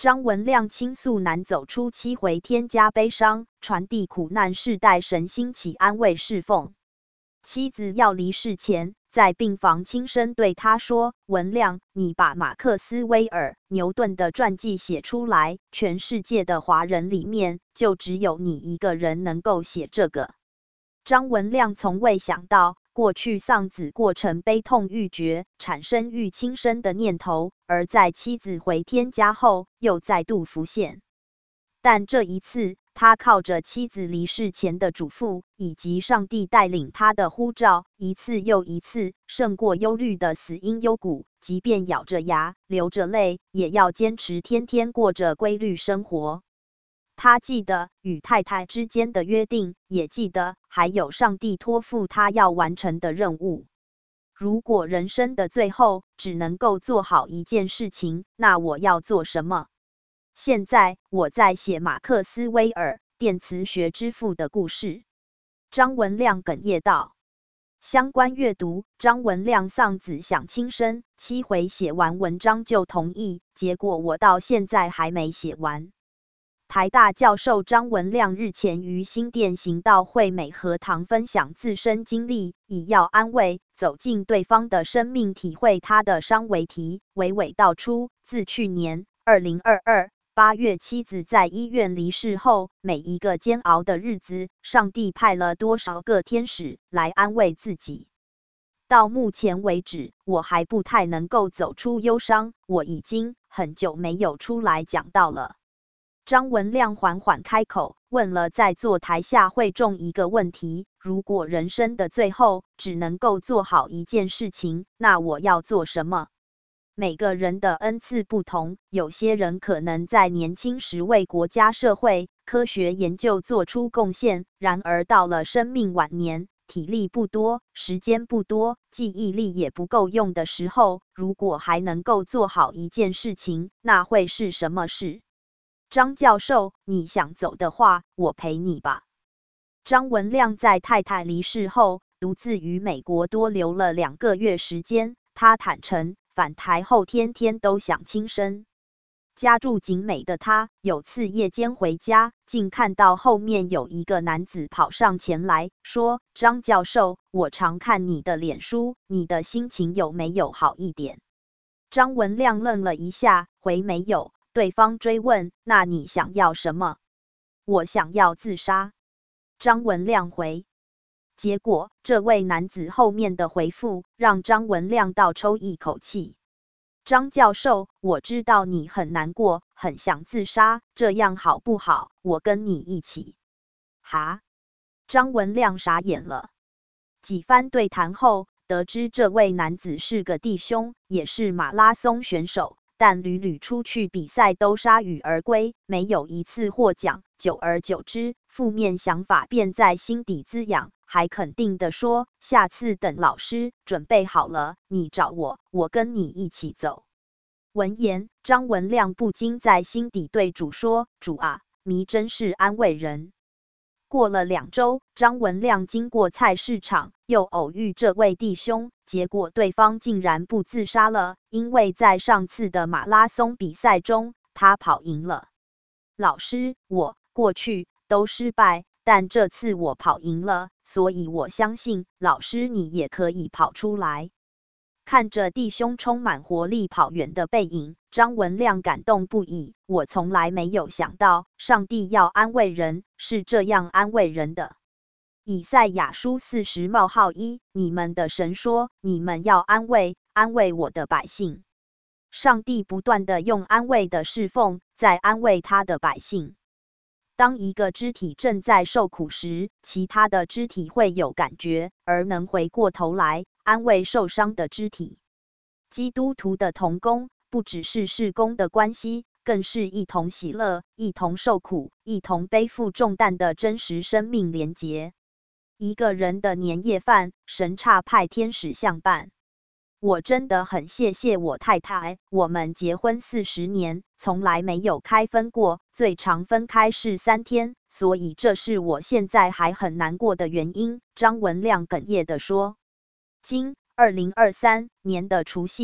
张文亮倾诉难走出7回天家悲伤，传递苦难世代神兴起安慰侍奉。妻子要离世前，在病房轻声对他说：“文亮，你把马克思威尔、牛顿的传记写出来，全世界的华人里面，就只有你一个人能够写这个。”张文亮从未想到，过去丧子过程悲痛欲绝，产生欲轻生的念头，而在妻子回天家后，又再度浮现。但这一次，他靠着妻子离世前的嘱咐，以及上帝带领他的呼召，一次又一次胜过忧虑的死因幽谷，即便咬着牙，流着泪，也要坚持天天过着规律生活。他记得与太太之间的约定，也记得还有上帝托付他要完成的任务。如果人生的最后只能够做好一件事情，那我要做什么？现在我在写马克思威尔，电磁学之父的故事。张文亮哽咽道。相关阅读：张文亮丧子想轻生，7回写完文章就同意，结果我到现在还没写完。台大教授张文亮日前于新店行道会美和堂分享自身经历，以要安慰走进对方的生命，体会他的伤为题，娓娓道出自去年2022 8月妻子在医院离世后，每一个煎熬的日子，上帝派了多少个天使来安慰自己。到目前为止，我还不太能够走出忧伤，我已经很久没有出来讲道了。张文亮缓缓开口，问了在座台下会众一个问题：如果人生的最后只能够做好一件事情，那我要做什么？每个人的恩赐不同，有些人可能在年轻时为国家、社会、科学研究做出贡献，然而到了生命晚年，体力不多，时间不多，记忆力也不够用的时候，如果还能够做好一件事情，那会是什么事？张教授，你想走的话，我陪你吧。张文亮在太太离世后，独自于美国多留了2个月时间。他坦诚，返台后天天都想轻生。家住景美的他，有次夜间回家，竟看到后面有一个男子跑上前来，说：“张教授，我常看你的脸书，你的心情有没有好一点？”张文亮愣了一下，回没有。对方追问：“那你想要什么？”“我想要自杀。”张文亮回。结果这位男子后面的回复让张文亮倒抽一口气。张教授，我知道你很难过，很想自杀，这样好不好？我跟你一起。哈？张文亮傻眼了。几番对谈后，得知这位男子是个弟兄，也是马拉松选手，但屡屡出去比赛都铩羽而归，没有一次获奖。久而久之，负面想法便在心底滋养，还肯定地说：“下次等老师准备好了，你找我，我跟你一起走。”闻言，张文亮不禁在心底对主说：“主啊，迷真是安慰人。”过了2周，张文亮经过菜市场，又偶遇这位弟兄，结果对方竟然不自杀了，因为在上次的马拉松比赛中，他跑赢了。老师，我过去都失败，但这次我跑赢了，所以我相信老师你也可以跑出来。看着弟兄充满活力跑远的背影，张文亮感动不已。我从来没有想到，上帝要安慰人，是这样安慰人的。以赛亚书40:1，你们的神说，你们要安慰我的百姓。上帝不断地用安慰的侍奉，在安慰他的百姓。当一个肢体正在受苦时，其他的肢体会有感觉，而能回过头来安慰受伤的肢体。基督徒的同工，不只是事工的关系，更是一同喜乐、一同受苦、一同背负重担的真实生命连结。一个人的年夜饭，神差派天使相伴。我真的很谢谢我太太，我们结婚40年，从来没有开分过，最长分开是3天，所以这是我现在还很难过的原因。张文亮哽咽地说。今2023年的除夕夜，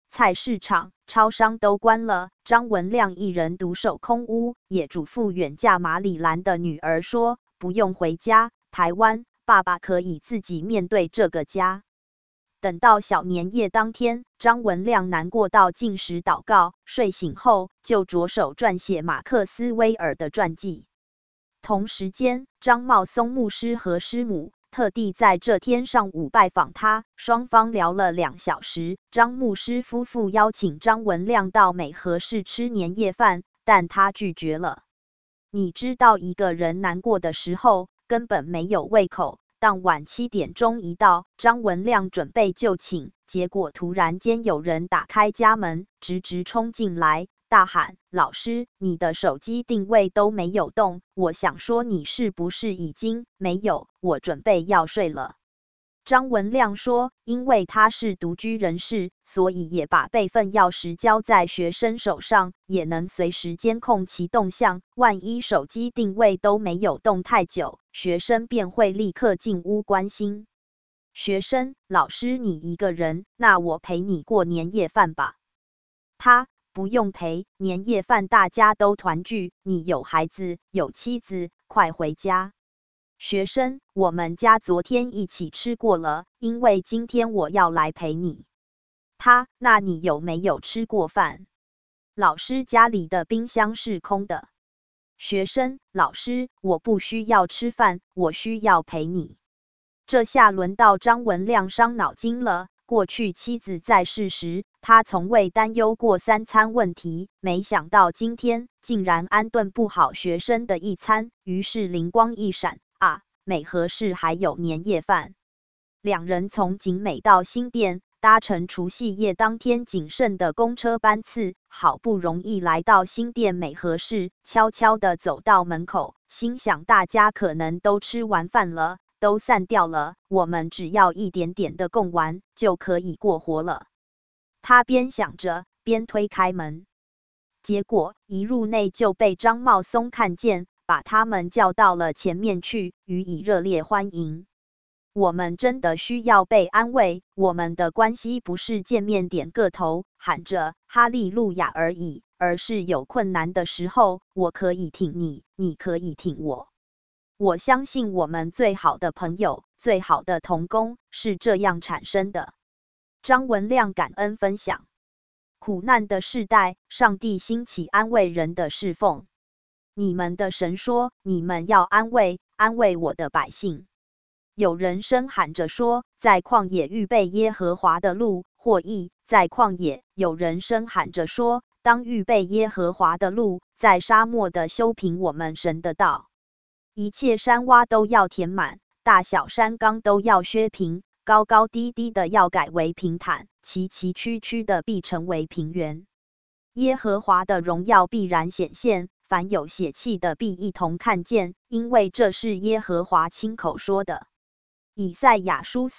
菜市场、超商都关了，张文亮一人独守空屋，也嘱咐远嫁马里兰的女儿说，不用回家，台湾，爸爸可以自己面对这个家。等到小年夜当天，张文亮难过到禁食祷告，睡醒后就着手撰写马克斯威尔的传记。同时间，张茂松牧师和师母特地在这天上午拜访他，双方聊了2小时。张牧师夫妇邀请张文亮到美和市吃年夜饭，但他拒绝了。你知道一个人难过的时候，根本没有胃口。当晚7点钟一到，张文亮准备就寝，结果突然间有人打开家门，直冲进来，大喊：“老师，你的手机定位都没有动，我想说你是不是已经……没有，我准备要睡了。”张文亮说，因为他是独居人士，所以也把备份钥匙交在学生手上，也能随时监控其动向。万一手机定位都没有动太久，学生便会立刻进屋关心。学生：老师你一个人，那我陪你过年夜饭吧。他：不用陪，年夜饭大家都团聚，你有孩子，有妻子，快回家。学生：我们家昨天一起吃过了，因为今天我要来陪你。他：那你有没有吃过饭？老师家里的冰箱是空的。学生：老师，我不需要吃饭，我需要陪你。这下轮到张文亮伤脑筋了。过去妻子在世时，他从未担忧过3餐问题，没想到今天竟然安顿不好学生的一餐，于是灵光一闪，啊，美和市还有年夜饭。2人从景美到新店，搭乘除夕夜当天仅剩的公车班次，好不容易来到新店美和市，悄悄地走到门口，心想大家可能都吃完饭了，都散掉了，我们只要一点点的贡丸，就可以过活了。他边想着，边推开门，结果一入内就被张茂松看见，把他们叫到了前面去，予以热烈欢迎。我们真的需要被安慰，我们的关系不是见面点个头，喊着哈利路亚而已，而是有困难的时候，我可以挺你，你可以挺我。我相信我们最好的朋友，最好的同工，是这样产生的。张文亮感恩分享，苦难的世代，上帝兴起安慰人的侍奉。你们的神说，你们要安慰我的百姓。有人声喊着说，在旷野预备耶和华的路，或译在旷野。有人声喊着说，当预备耶和华的路，在沙漠的修平我们神的道。一切山洼都要填满，大小山冈都要削平，高高低低的要改为平坦，崎崎岖岖的必成为平原。耶和华的荣耀必然显现，凡有血气的必一同看见，因为这是耶和华亲口说的。以赛亚书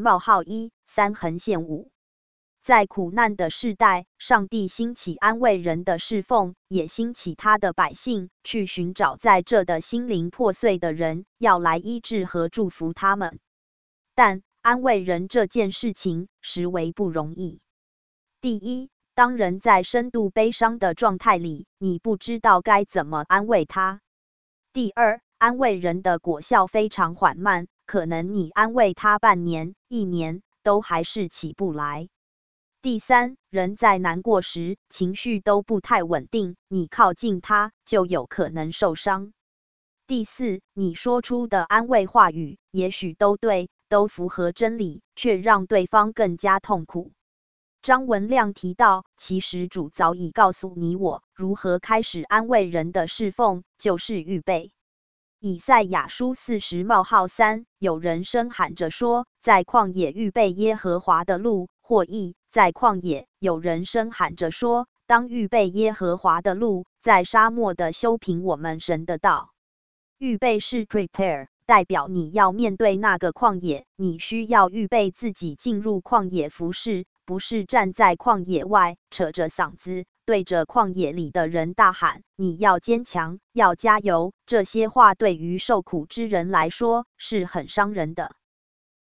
40:1-35。在苦难的世代，上帝兴起安慰人的侍奉，也兴起他的百姓，去寻找在这的心灵破碎的人，要来医治和祝福他们。但安慰人这件事情，实为不容易。第一，当人在深度悲伤的状态里，你不知道该怎么安慰他。第二，安慰人的果效非常缓慢，可能你安慰他半年、1年，都还是起不来。第三，人在难过时，情绪都不太稳定，你靠近他，就有可能受伤。第四，你说出的安慰话语，也许都对，都符合真理，却让对方更加痛苦。张文亮提到，其实主早已告诉你我，如何开始安慰人的侍奉，就是预备。以赛亚书40:3，有人声喊着说，在旷野预备耶和华的路，或译在旷野。有人声喊着说，当预备耶和华的路，在沙漠的修平我们神的道。预备是 prepare， 代表你要面对那个旷野，你需要预备自己进入旷野服侍，不是站在旷野外，扯着嗓子对着旷野里的人大喊，你要坚强，要加油。这些话对于受苦之人来说是很伤人的。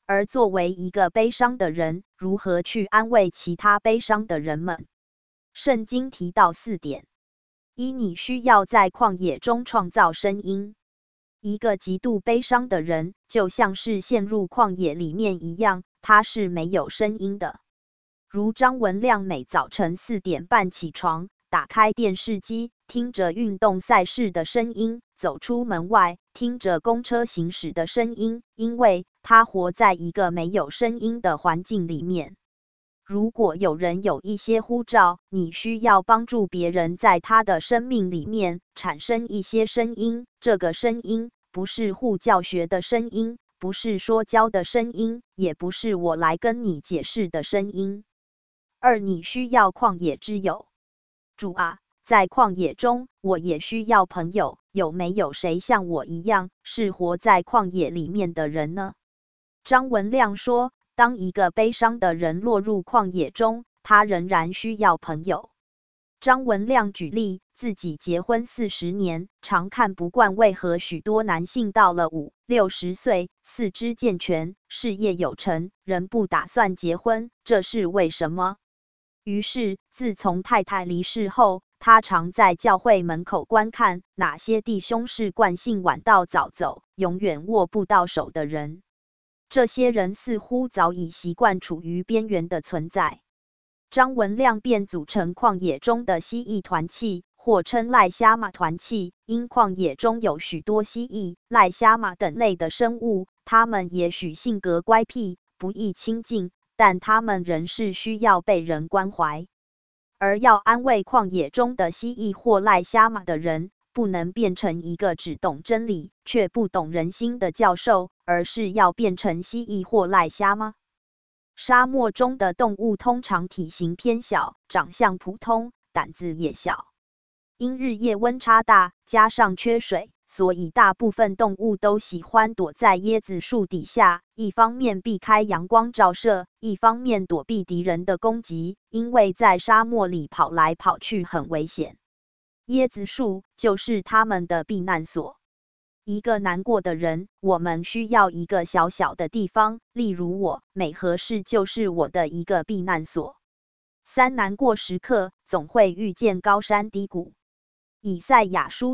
而作为一个悲伤的人，如何去安慰其他悲伤的人们？圣经提到4点。一，你需要在旷野中创造声音。一个极度悲伤的人，就像是陷入旷野里面一样，他是没有声音的。如张文亮每早晨4点半起床，打开电视机，听着运动赛事的声音，走出门外，听着公车行驶的声音，因为他活在一个没有声音的环境里面。如果有人有一些呼召，你需要帮助别人在他的生命里面产生一些声音，这个声音不是护教学的声音，不是说教的声音，也不是我来跟你解释的声音。2，你需要旷野之友。主啊，在旷野中，我也需要朋友，有没有谁像我一样，是活在旷野里面的人呢？张文亮说，当一个悲伤的人落入旷野中，他仍然需要朋友。张文亮举例，自己结婚40年，常看不惯为何许多男性到了5、60岁，四肢健全，事业有成，仍不打算结婚，这是为什么？于是，自从太太离世后，他常在教会门口观看哪些弟兄是惯性晚到早走，永远握不到手的人。这些人似乎早已习惯处于边缘的存在。张文亮便组成旷野中的蜥蜴团契，或称赖虾马团契，因旷野中有许多蜥蜴、赖虾马等类的生物，它们也许性格乖僻，不易亲近，但他们仍是需要被人关怀。而要安慰旷野中的蜥蜴或赖虾马的人，不能变成一个只懂真理却不懂人心的教授，而是要变成蜥蜴或赖虾吗？沙漠中的动物通常体型偏小，长相普通，胆子也小。因日夜温差大，加上缺水，所以大部分动物都喜欢躲在椰子树底下，一方面避开阳光照射，一方面躲避敌人的攻击，因为在沙漠里跑来跑去很危险。椰子树就是他们的避难所。一个难过的人，我们需要一个小小的地方，例如我，美和市就是我的一个避难所。3，难过时刻，总会遇见高山低谷。以赛亚书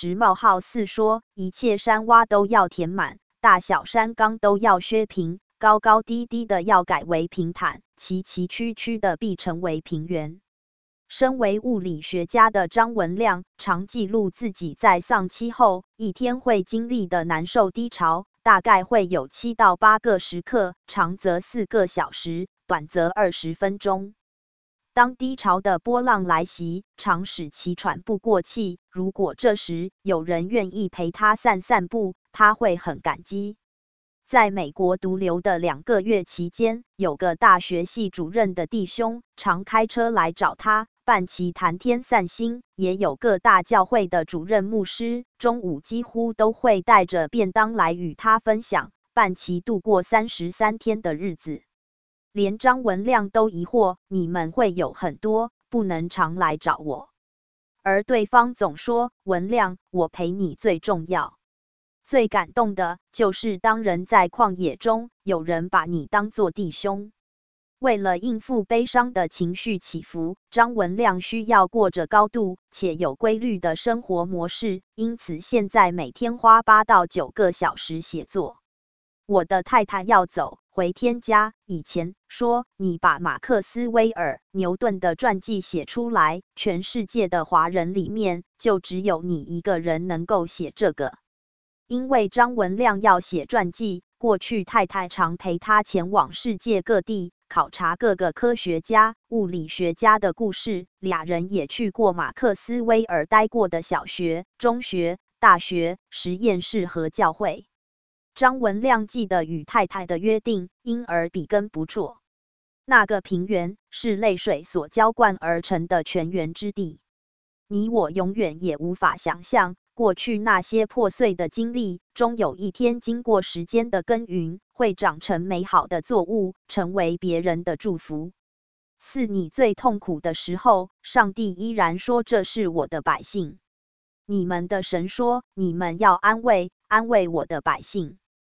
40:4说，一切山洼都要填满，大小山冈都要削平，高高低低的要改为平坦，崎崎岖岖的必成为平原。身为物理学家的张文亮，常记录自己在丧妻后一天会经历的难受低潮，大概会有7到8个时刻，长则4个小时，短则20分钟。当低潮的波浪来袭，常使其喘不过气，如果这时有人愿意陪他散散步，他会很感激。在美国独留的2个月期间，有个大学系主任的弟兄常开车来找他，伴其谈天散心，也有各大教会的主任牧师，中午几乎都会带着便当来与他分享，伴其度过33天的日子。连张文亮都疑惑，你们会有很多，不能常来找我。而对方总说，文亮，我陪你最重要。最感动的就是当人在旷野中，有人把你当作弟兄。为了应付悲伤的情绪起伏，张文亮需要过着高度且有规律的生活模式，因此现在每天花8到9个小时写作。我的太太要走回天家，以前说你把马克思威尔、牛顿的传记写出来，全世界的华人里面就只有你一个人能够写这个。因为张文亮要写传记，过去太太常陪他前往世界各地，考察各个科学家、物理学家的故事。俩人也去过马克思威尔待过的小学、中学、大学、实验室和教会。张文亮记得与太太的约定，因而笔耕不辍。那个平原是泪水所浇灌而成的泉源之地。你我永远也无法想象，过去那些破碎的经历，终有一天经过时间的耕耘，会长成美好的作物，成为别人的祝福。4，你最痛苦的时候，上帝依然说这是我的百姓。你们的神说，你们要安慰我的百姓。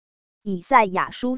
以赛亚书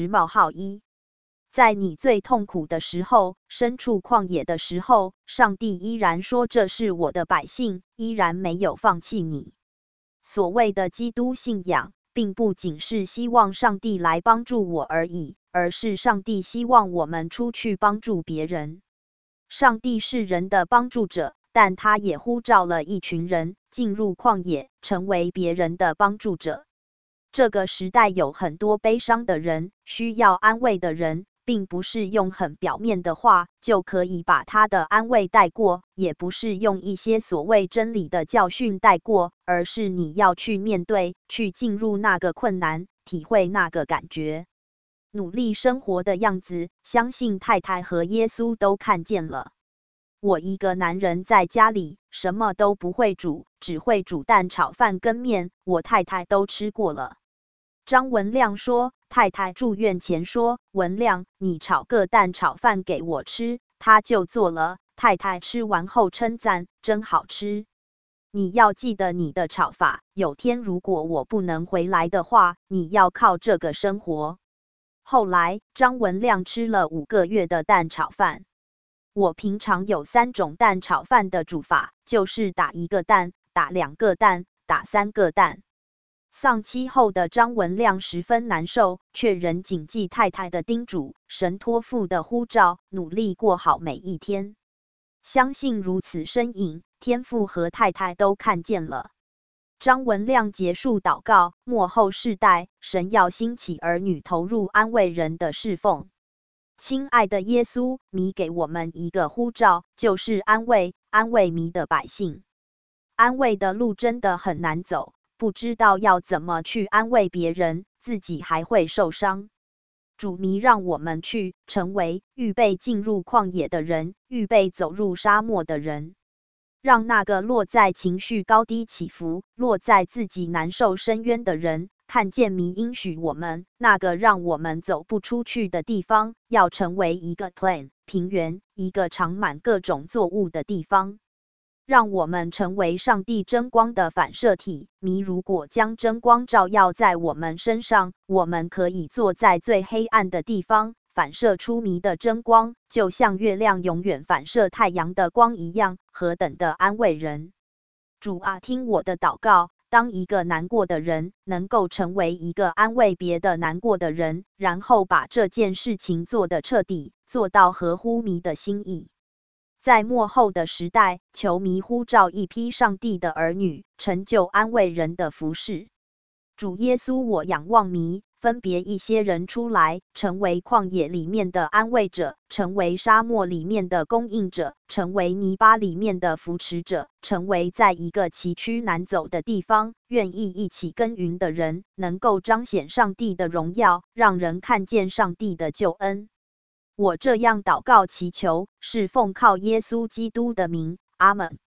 40:1，在你最痛苦的时候，身处旷野的时候，上帝依然说这是我的百姓，依然没有放弃你。所谓的基督信仰，并不仅是希望上帝来帮助我而已，而是上帝希望我们出去帮助别人。上帝是人的帮助者，但他也呼召了一群人进入旷野，成为别人的帮助者。这个时代有很多悲伤的人，需要安慰的人，并不是用很表面的话就可以把他的安慰带过，也不是用一些所谓真理的教训带过，而是你要去面对，去进入那个困难，体会那个感觉。努力生活的样子，相信太太和耶稣都看见了。我一个男人在家里什么都不会煮，只会煮蛋炒饭跟面，我太太都吃过了。张文亮说，太太住院前说，文亮，你炒个蛋炒饭给我吃，他就做了。太太吃完后称赞，真好吃。你要记得你的炒法，有天如果我不能回来的话，你要靠这个生活。后来，张文亮吃了5个月的蛋炒饭。我平常有3种蛋炒饭的煮法，就是打1个蛋，打2个蛋，打3个蛋。丧妻后的张文亮十分难受，却仍谨记太太的叮嘱，神托付的呼召，努力过好每一天。相信如此身影，天父和太太都看见了。张文亮结束祷告，末后世代，神要兴起儿女投入安慰人的侍奉。亲爱的耶稣，你给我们一个呼召，就是安慰迷的百姓。安慰的路真的很难走，不知道要怎么去安慰别人，自己还会受伤。主，你让我们去成为预备进入旷野的人，预备走入沙漠的人。让那个落在情绪高低起伏，落在自己难受深渊的人，看见你应许我们，那个让我们走不出去的地方，要成为一个 plain 平原，一个长满各种作物的地方。让我们成为上帝真光的反射体。你如果将真光照耀在我们身上，我们可以坐在最黑暗的地方，反射出你的真光，就像月亮永远反射太阳的光一样，何等的安慰人。主啊，听我的祷告，当一个难过的人能够成为一个安慰别的难过的人，然后把这件事情做得彻底，做到合乎你的心意。在末后的时代，求你呼召一批上帝的儿女，成就安慰人的服事。主耶稣，我仰望你，分别一些人出来，成为旷野里面的安慰者，成为沙漠里面的供应者，成为泥巴里面的扶持者，成为在一个崎岖难走的地方，愿意一起耕耘的人，能够彰显上帝的荣耀，让人看见上帝的救恩。我这样祷告祈求，是奉靠耶稣基督的名，阿们。